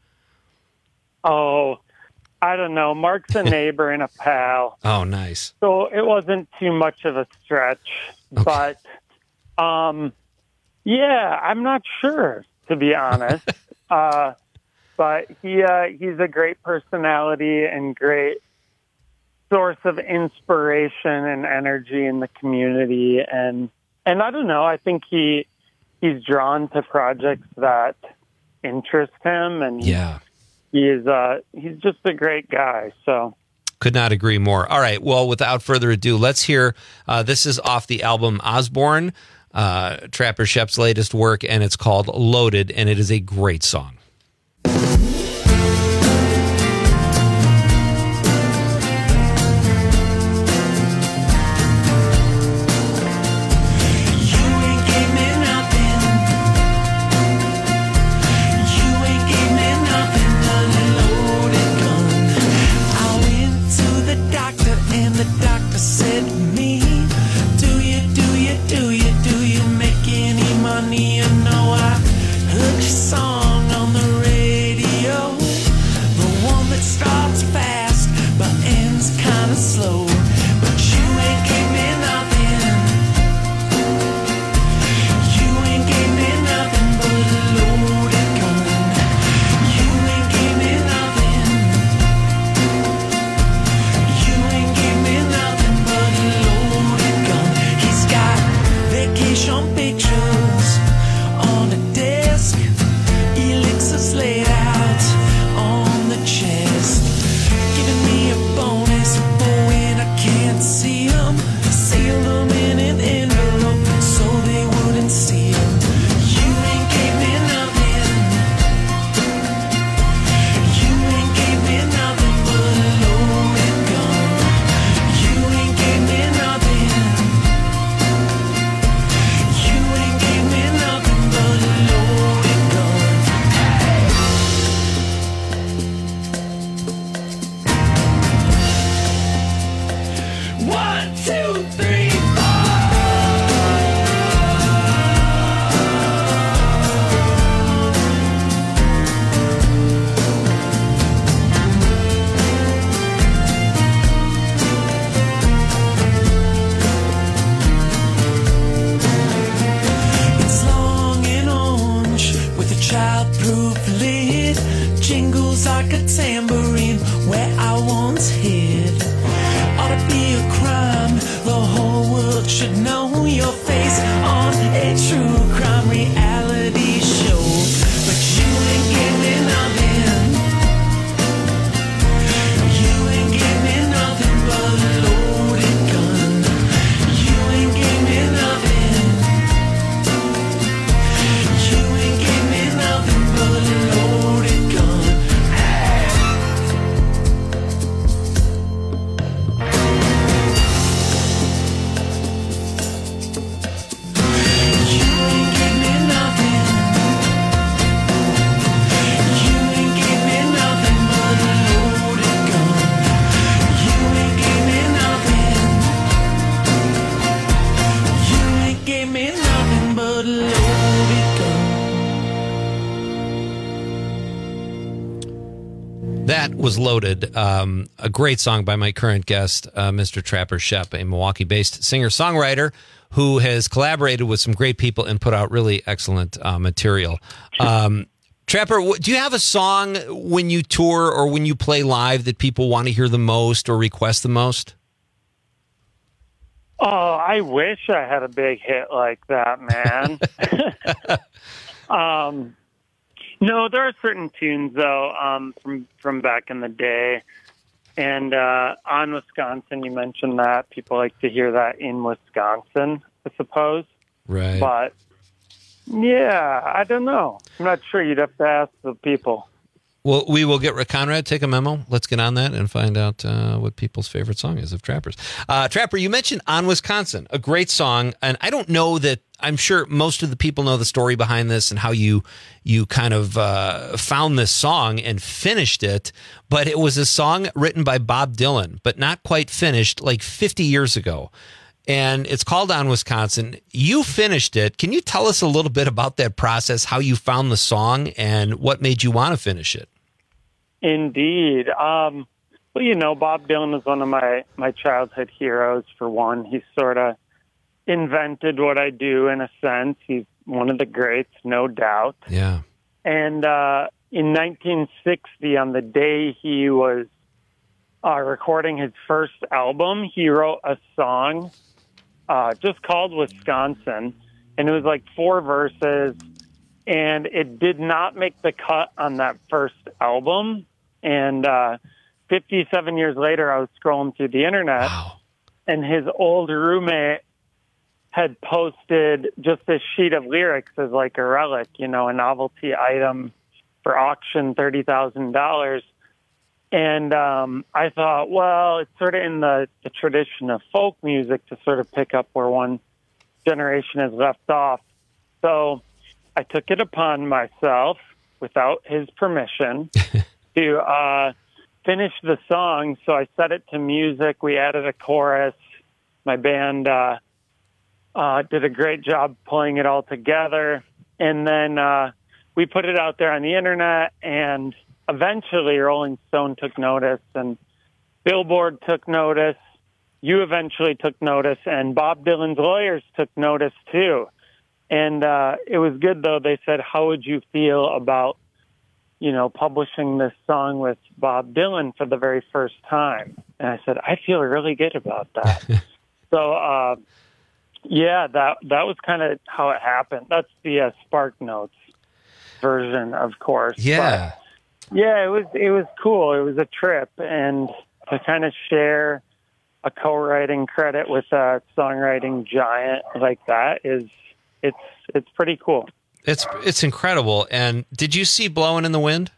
Oh, I don't know. Mark's a neighbor and a pal. Oh, nice. So it wasn't too much of a stretch. Okay. But, yeah, I'm not sure, to be honest. But he's a great personality and great source of inspiration and energy in the community, and I don't know, I think he's drawn to projects that interest him, and he's just a great guy. So could not agree more. All right, well, without further ado, let's hear this is off the album Osborne, Trapper Schoepp's latest work, and it's called Loaded, and it is a great song. Where I once hid ought to be a crime. Was Loaded, a great song by my current guest, Mr. Trapper Schoepp, a Milwaukee-based singer-songwriter who has collaborated with some great people and put out really excellent material. Trapper, do you have a song when you tour or when you play live that people want to hear the most or request the most? Oh, I wish I had a big hit like that, man. No, there are certain tunes though from back in the day, and on Wisconsin, you mentioned that people like to hear that in Wisconsin, I suppose. Right. But yeah, I don't know. I'm not sure. You'd have to ask the people. Well, we will get Conrad, take a memo. Let's get on that and find out what people's favorite song is of Trappers. Trapper, you mentioned On Wisconsin, a great song. And I don't know that, I'm sure most of the people know the story behind this and how you kind of found this song and finished it. But it was a song written by Bob Dylan, but not quite finished, like 50 years ago. And it's called On Wisconsin. You finished it. Can you tell us a little bit about that process, how you found the song and what made you want to finish it? Indeed. Well, you know, Bob Dylan is one of my childhood heroes, for one. He sort of invented what I do, in a sense. He's one of the greats, no doubt. Yeah. And in 1960, on the day he was recording his first album, he wrote a song just called Wisconsin, and it was like 4 verses, and it did not make the cut on that first album. And 57 years later, I was scrolling through the internet, and his old roommate had posted just this sheet of lyrics as like a relic, you know, a novelty item for auction, $30,000. And I thought, well, it's sort of in the tradition of folk music to sort of pick up where one generation has left off. So I took it upon myself, without his permission, to finish the song. So I set it to music. We added a chorus. My band did a great job pulling it all together. And then we put it out there on the internet, and eventually Rolling Stone took notice, and Billboard took notice. You eventually took notice, and Bob Dylan's lawyers took notice too. And it was good, though. They said, how would you feel about, you know, publishing this song with Bob Dylan for the very first time? And I said, I feel really good about that. So, yeah, that was kind of how it happened. That's the Spark Notes version, of course. Yeah. But, yeah, it was cool. It was a trip, and to kind of share a co-writing credit with a songwriting giant like that it's pretty cool. It's incredible. And did you see Blowing in the Wind?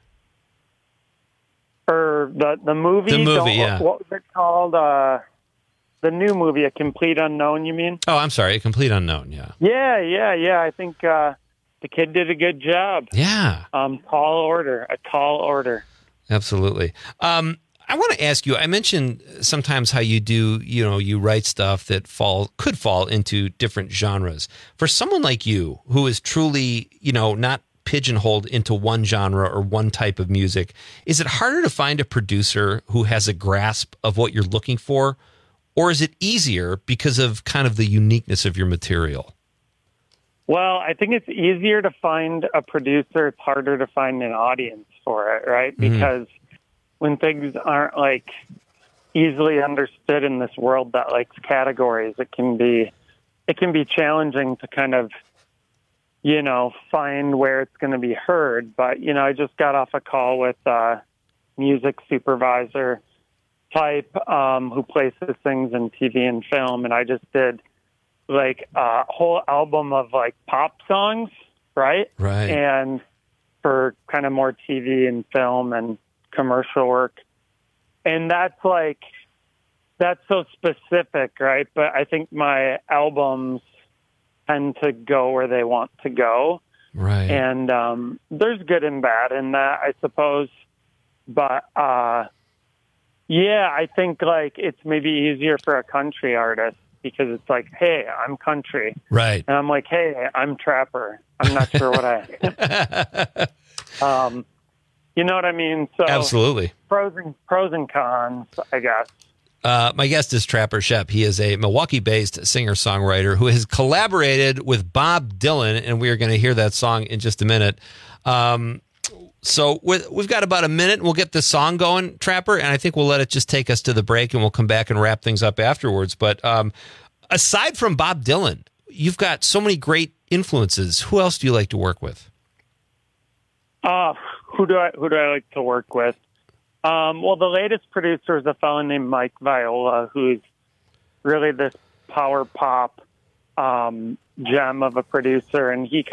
Or the movie? The movie, yeah. What was it called? The new movie, A Complete Unknown, you mean? Oh, I'm sorry, A Complete Unknown, yeah. Yeah. I think the kid did a good job. Yeah. A tall order. Absolutely. I want to ask you, I mentioned sometimes how you do, you know, you write stuff that could fall into different genres. For someone like you, who is truly, you know, not pigeonholed into one genre or one type of music, is it harder to find a producer who has a grasp of what you're looking for? Or is it easier because of kind of the uniqueness of your material? Well, I think it's easier to find a producer. It's harder to find an audience for it, right? Because when things aren't like easily understood in this world that likes categories, it can be challenging to kind of, you know, find where it's going to be heard. But, you know, I just got off a call with a music supervisor type who places things in TV and film, and I just did like a whole album of like pop songs, right? And for kind of more TV and film and commercial work. And that's so specific, right? But I think my albums tend to go where they want to go. Right. And there's good and bad in that, I suppose. But yeah, I think like it's maybe easier for a country artist because it's like, hey, I'm country. Right. And I'm like, hey, I'm trapper. I'm not sure what I am. You know what I mean? So Absolutely. Pros and cons, I guess. My guest is Trapper Schoepp. He is a Milwaukee-based singer-songwriter who has collaborated with Bob Dylan, and we are going to hear that song in just a minute. So we've got about a minute, and we'll get this song going, Trapper, and I think we'll let it just take us to the break, and we'll come back and wrap things up afterwards. But aside from Bob Dylan, you've got so many great influences. Who else do you like to work with? Who do I like to work with? Well, the latest producer is a fellow named Mike Viola, who's really this power pop gem of a producer, and he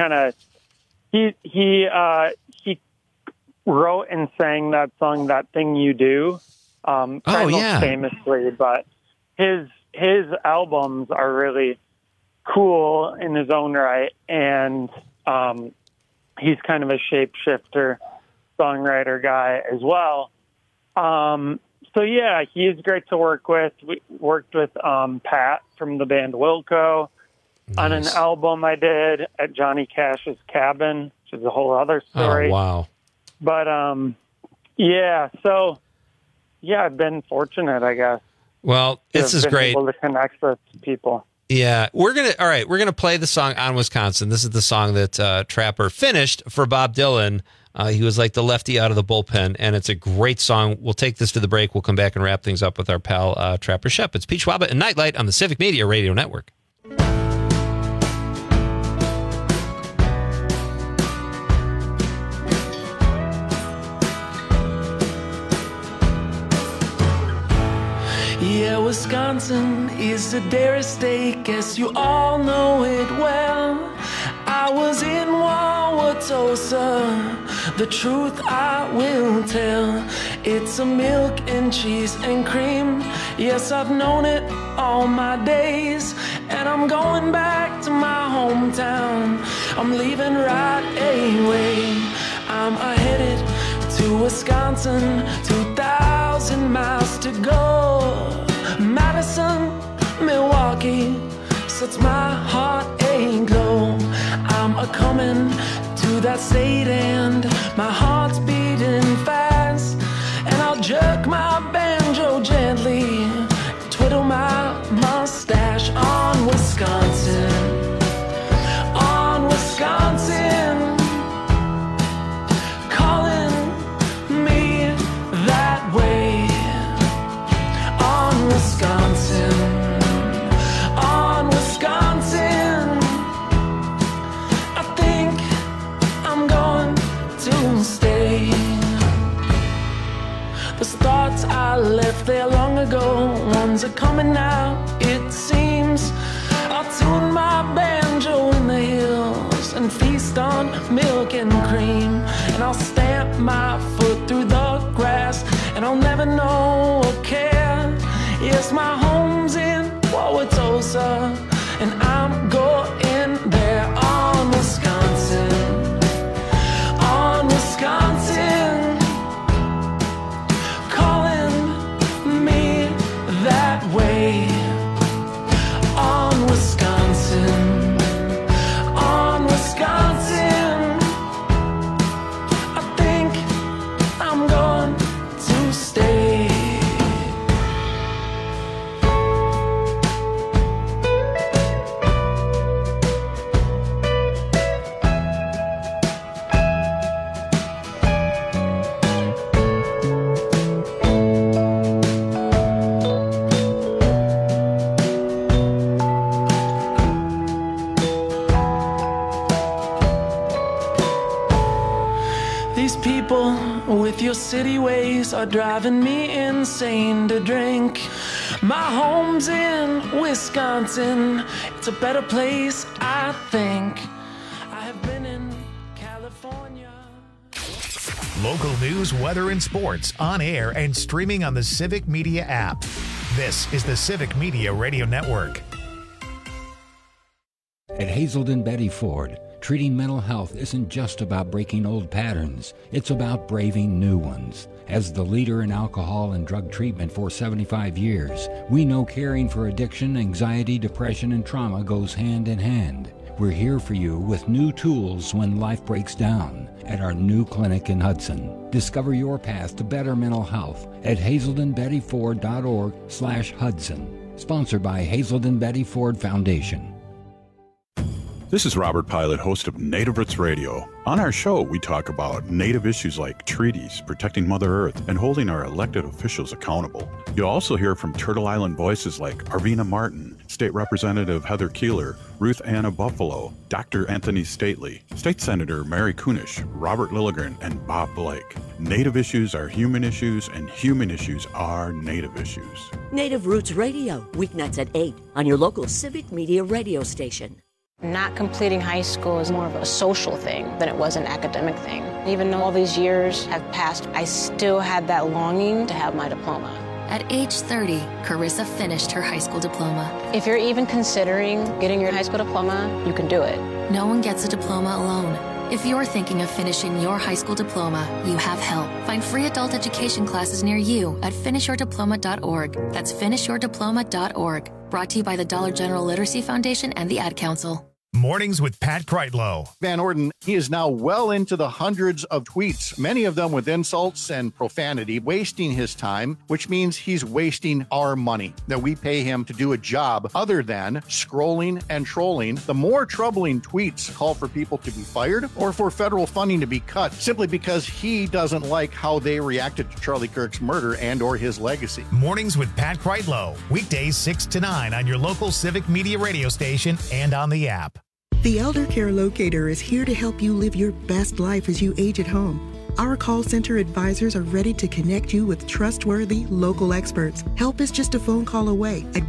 wrote and sang that song, "That Thing You Do," famously. But his albums are really cool in his own right, and he's kind of a shapeshifter songwriter guy as well. So yeah, he is great to work with. We worked with Pat from the band Wilco on an album I did at Johnny Cash's cabin, which is a whole other story. Oh, wow. But I've been fortunate, I guess. Well, this is great. Able to connect with people. Yeah, we're gonna play the song "On Wisconsin." This is the song that Trapper finished for Bob Dylan. He was like the lefty out of the bullpen, and it's a great song. We'll take this to the break. We'll come back and wrap things up with our pal Trapper Schoepp. It's Pete Schwaba and Nightlight on the Civic Media Radio Network. Yeah, Wisconsin is a dairy state, guess you all know it well. I was in Wauwatosa, the truth I will tell. It's a milk and cheese and cream, yes, I've known it all my days. And I'm going back to my hometown, I'm leaving right away. I'm headed to Wisconsin, 2,000 miles to go. Madison, Milwaukee, sets my heart aglow. I'm a-coming to that state and my heart's beating fast. And I'll jerk my banjo gently, twiddle my mustache on Wisconsin. On Wisconsin, calling me that way. On Wisconsin, on Wisconsin, I think I'm going to stay. Those thoughts I left there long ago, ones are coming now, it seems. I'll tune my banjo in the hills and feast on milk and cream. And I'll stamp my foot through the grass, and I'll never know or care. Yes, my home's in Wauwatosa, and I'm going there. On Wisconsin, on Wisconsin, calling me that way. On Wisconsin, on Wisconsin, I think I'm going to stay. These people with your city ways are driving me insane to drink. My home's in Wisconsin, it's a better place, I think. I have been in California. Local news, weather, and sports on air and streaming on the Civic Media app. This is the Civic Media Radio Network. At Hazelden Betty Ford, treating mental health isn't just about breaking old patterns. It's about braving new ones. As the leader in alcohol and drug treatment for 75 years, we know caring for addiction, anxiety, depression, and trauma goes hand in hand. We're here for you with new tools when life breaks down at our new clinic in Hudson. Discover your path to better mental health at hazeldenbettyford.org/Hudson. Sponsored by Hazelden Betty Ford Foundation. This is Robert Pilot, host of Native Roots Radio. On our show, we talk about Native issues like treaties, protecting Mother Earth, and holding our elected officials accountable. You'll also hear from Turtle Island voices like Arvina Martin, State Representative Heather Keeler, Ruth Anna Buffalo, Dr. Anthony Stately, State Senator Mary Kunish, Robert Lilligren, and Bob Blake. Native issues are human issues, and human issues are Native issues. Native Roots Radio, weeknights at 8 on your local Civic Media radio station. Not completing high school is more of a social thing than it was an academic thing. Even though all these years have passed, I still had that longing to have my diploma. At age 30, Carissa finished her high school diploma. If you're even considering getting your high school diploma, you can do it. No one gets a diploma alone. If you're thinking of finishing your high school diploma, you have help. Find free adult education classes near you at finishyourdiploma.org. That's finishyourdiploma.org. Brought to you by the Dollar General Literacy Foundation and the Ad Council. Mornings with Pat Kreitlow. Van Orden, he is now well into the hundreds of tweets, many of them with insults and profanity, wasting his time, which means he's wasting our money that we pay him to do a job other than scrolling and trolling. The more troubling tweets call for people to be fired or for federal funding to be cut simply because he doesn't like how they reacted to Charlie Kirk's murder and or his legacy. Mornings with Pat Kreitlow. Weekdays 6 to 9 on your local Civic Media radio station and on the app. The Elder Care Locator is here to help you live your best life as you age at home. Our call center advisors are ready to connect you with trustworthy local experts. Help is just a phone call away at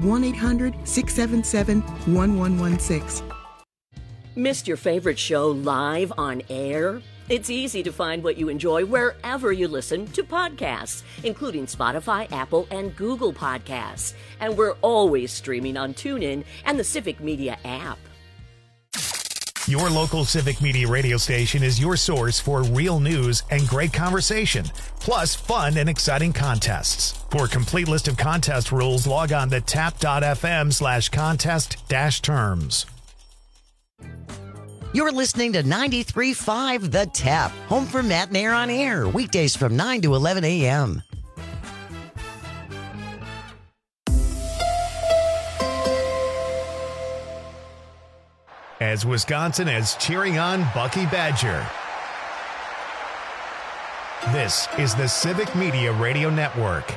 1-800-677-1116. Missed your favorite show live on air? It's easy to find what you enjoy wherever you listen to podcasts, including Spotify, Apple, and Google Podcasts. And we're always streaming on TuneIn and the Civic Media app. Your local Civic Media radio station is your source for real news and great conversation, plus fun and exciting contests. For a complete list of contest rules, log on to tap.fm/contest-terms. You're listening to 93.5 The Tap, home for Matt and Air on Air, weekdays from 9 to 11 a.m. As Wisconsin is cheering on Bucky Badger. This is the Civic Media Radio Network.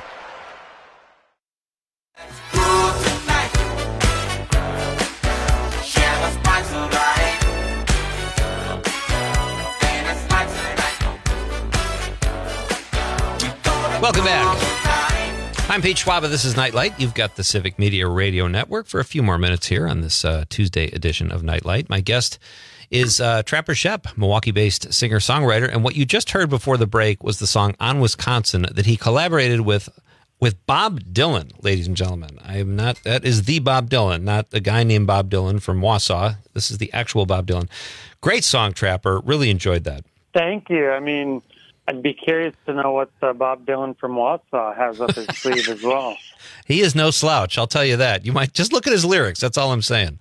Welcome back. I'm Pete Schwaba. This is Nightlight. You've got the Civic Media Radio Network for a few more minutes here on this Tuesday edition of Nightlight. My guest is Trapper Schoepp, Milwaukee-based singer-songwriter. And what you just heard before the break was the song On Wisconsin that he collaborated with Bob Dylan, ladies and gentlemen. That is the Bob Dylan, not a guy named Bob Dylan from Wausau. This is the actual Bob Dylan. Great song, Trapper. Really enjoyed that. Thank you. I mean, I'd be curious to know what Bob Dylan from Wausau has up his sleeve as well. He is no slouch, I'll tell you that. You might just look at his lyrics. That's all I'm saying.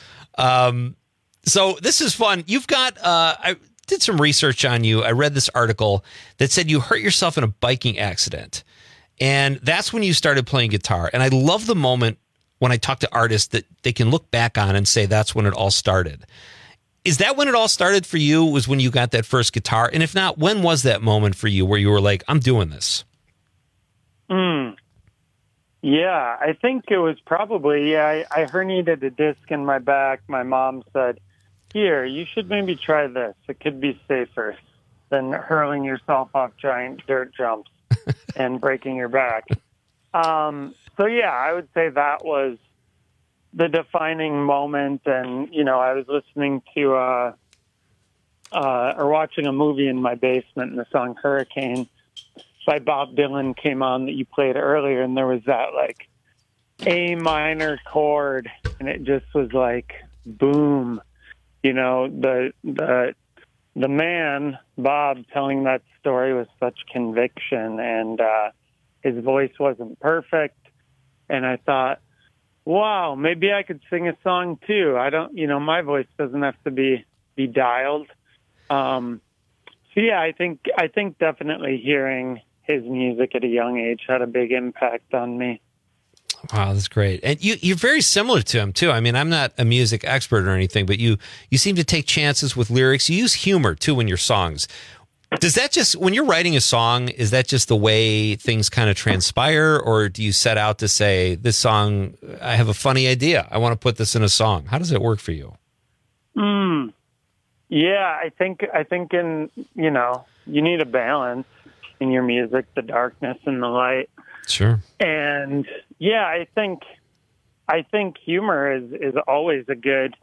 So this is fun. You've got, I did some research on you. I read this article that said you hurt yourself in a biking accident. And that's when you started playing guitar. And I love the moment when I talk to artists that they can look back on and say that's when it all started. Is that when it all started for you, was when you got that first guitar? And if not, when was that moment for you where you were like, I'm doing this? Yeah, I think it was probably, I herniated a disc in my back. My mom said, here, you should maybe try this. It could be safer than hurling yourself off giant dirt jumps and breaking your back. So, yeah, I would say that was the defining moment. And, you know, I was listening to or watching a movie in my basement, and the song Hurricane by Bob Dylan came on that you played earlier, and there was that like A minor chord, and it just was like boom. You know, the man Bob telling that story with such conviction, and his voice wasn't perfect, and I thought, Wow, maybe I could sing a song too. I don't, my voice doesn't have to be dialed. So yeah, I think definitely hearing his music at a young age had a big impact on me. Wow, that's great. And you're very similar to him too. I mean, I'm not a music expert or anything, but you seem to take chances with lyrics. You use humor too in your songs. Does that just, when you're writing a song, is that just the way things kind of transpire, or do you set out to say, this song, I have a funny idea, I want to put this in a song? How does it work for you? Yeah, I think in, you need a balance in your music, the darkness and the light. Sure. And yeah, I think humor is always a good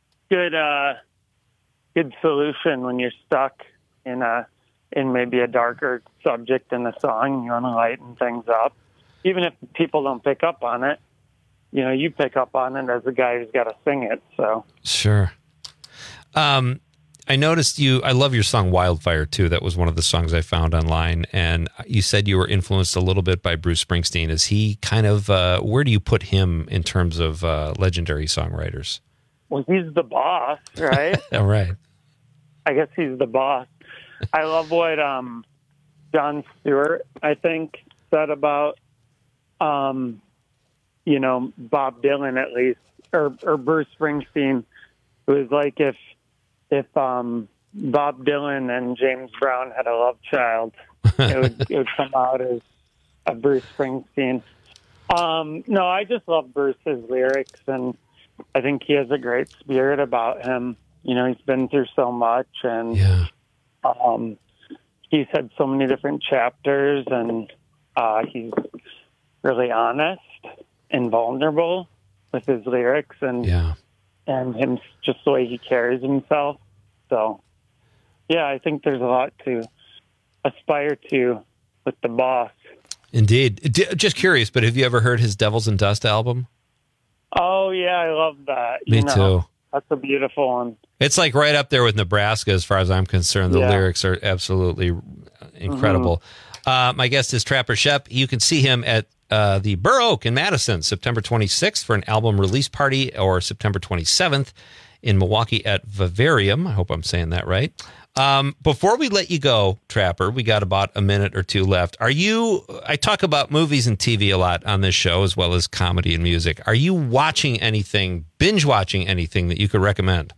solution when you're stuck in maybe a darker subject in a song. You want to lighten things up, even if people don't pick up on it. You pick up on it as the guy who's got to sing it. So sure. I noticed I love your song Wildfire too. That was one of the songs I found online. And you said you were influenced a little bit by Bruce Springsteen. Is he kind of, where do you put him in terms of legendary songwriters? Well, he's the boss, right? All right. I guess he's the boss. I love what Jon Stewart, I think, said about, Bob Dylan at least, or Bruce Springsteen. It was like if Bob Dylan and James Brown had a love child, it would come out as a Bruce Springsteen. No, I just love Bruce's lyrics, and I think he has a great spirit about him. He's been through so much, and he's had so many different chapters, and he's really honest and vulnerable with his lyrics, and him, just the way he carries himself. So, yeah, I think there's a lot to aspire to with the boss. Indeed. Just curious, but have you ever heard his Devils and Dust album? Oh, yeah, I love that. Me too. That's a beautiful one. It's like right up there with Nebraska as far as I'm concerned. The lyrics are absolutely incredible. My guest is Trapper Schoepp. You can see him at the Burr Oak in Madison, September 26th for an album release party, or September 27th in Milwaukee at Vivarium. I hope I'm saying that right. Before we let you go, Trapper, we got about a minute or two left. I talk about movies and TV a lot on this show, as well as comedy and music. Are you watching anything, binge watching anything that you could recommend?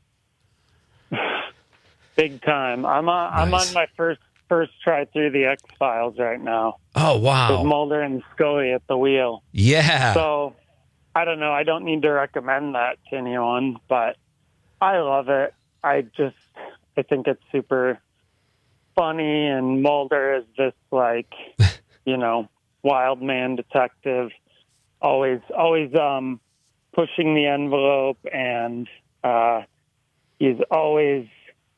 Big time. I'm on my first try through the X-Files right now. Oh, wow. With Mulder and Scully at the wheel. Yeah. So, I don't know. I don't need to recommend that to anyone, but I love it. I think it's super funny, and Mulder is this wild man detective, always pushing the envelope, and he's always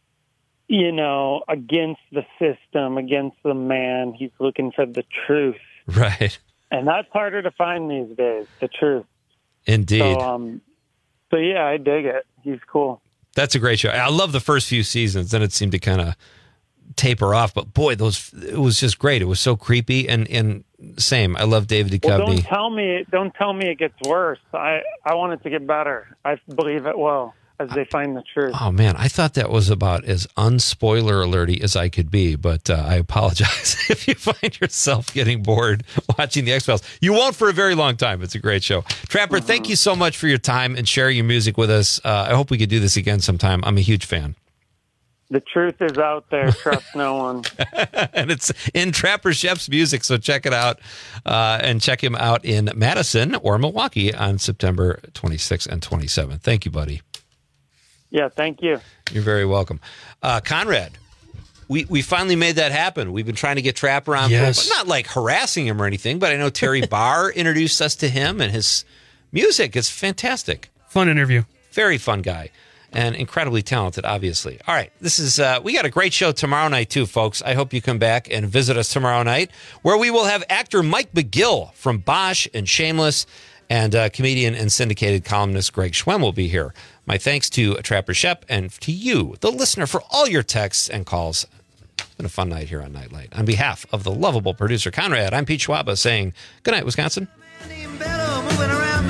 against the system, against the man. He's looking for the truth. Right. And that's harder to find these days, the truth. Indeed. So yeah, I dig it. He's cool. That's a great show. I love the first few seasons, then it seemed to kind of taper off. But boy, it was just great. It was so creepy, and same. I love David Duchovny. Well, don't tell me it gets worse. I want it to get better. I believe it will, as they find the truth. Oh man, I thought that was about as unspoiler alerty as I could be, but I apologize if you find yourself getting bored watching the X-Files. You won't for a very long time. It's a great show. Trapper, thank you so much for your time and sharing your music with us. I hope we could do this again sometime. I'm a huge fan. The truth is out there. Trust no one. And it's in Trapper Schoepp's music, so check it out. And check him out in Madison or Milwaukee on September 26th and 27th. Thank you, buddy. Yeah, thank you. You're very welcome. Conrad, we finally made that happen. We've been trying to get Trapper on, but not like harassing him or anything, but I know Terry Barr introduced us to him, and his music is fantastic. Fun interview. Very fun guy. And incredibly talented, obviously. All right, this is we got a great show tomorrow night, too, folks. I hope you come back and visit us tomorrow night, where we will have actor Mike McGill from Bosch and Shameless, and comedian and syndicated columnist Greg Schwem will be here. My thanks to Trapper Schoepp and to you, the listener, for all your texts and calls. It's been a fun night here on Nightlight. On behalf of the lovable producer Conrad, I'm Pete Schwaba saying good night, Wisconsin. Moving around mysterious.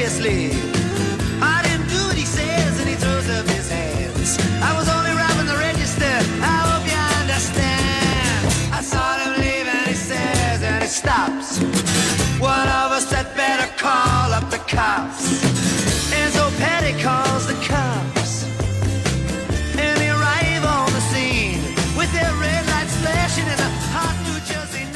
seriously. I didn't do what he says, and he throws up his hands. I was only robbing the register, I hope you understand. I saw him leave and he says, and he stops. One of us had better call up the cops. And so Petty calls the cops. And they arrive on the scene with their red lights flashing in the hot New Jersey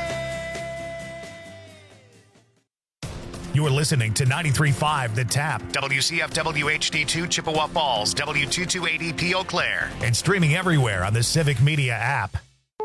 night. You're listening to 93.5 The Tap, WCFW HD2 Chippewa Falls, W228EP Eau Claire, and streaming everywhere on the Civic Media app.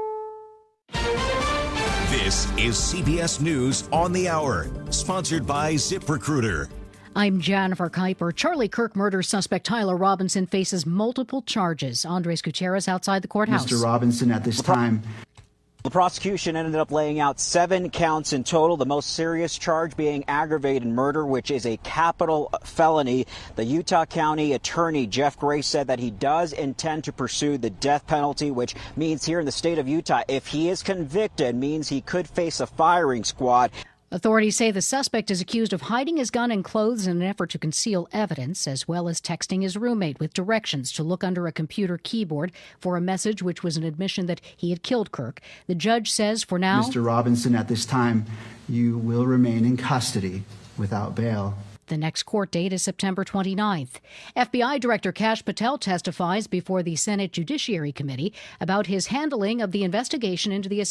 This is CBS News on the Hour, sponsored by ZipRecruiter. I'm Jennifer Kuiper. Charlie Kirk murder suspect Tyler Robinson faces multiple charges. Andres Gutierrez outside the courthouse. Mr. Robinson at this time. The prosecution ended up laying out 7 counts in total, the most serious charge being aggravated murder, which is a capital felony. The Utah County Attorney Jeff Gray said that he does intend to pursue the death penalty, which means here in the state of Utah, if he is convicted, means he could face a firing squad. Authorities say the suspect is accused of hiding his gun and clothes in an effort to conceal evidence, as well as texting his roommate with directions to look under a computer keyboard for a message which was an admission that he had killed Kirk. The judge says for now, Mr. Robinson, at this time, you will remain in custody without bail. The next court date is September 29th. FBI Director Kash Patel testifies before the Senate Judiciary Committee about his handling of the investigation into the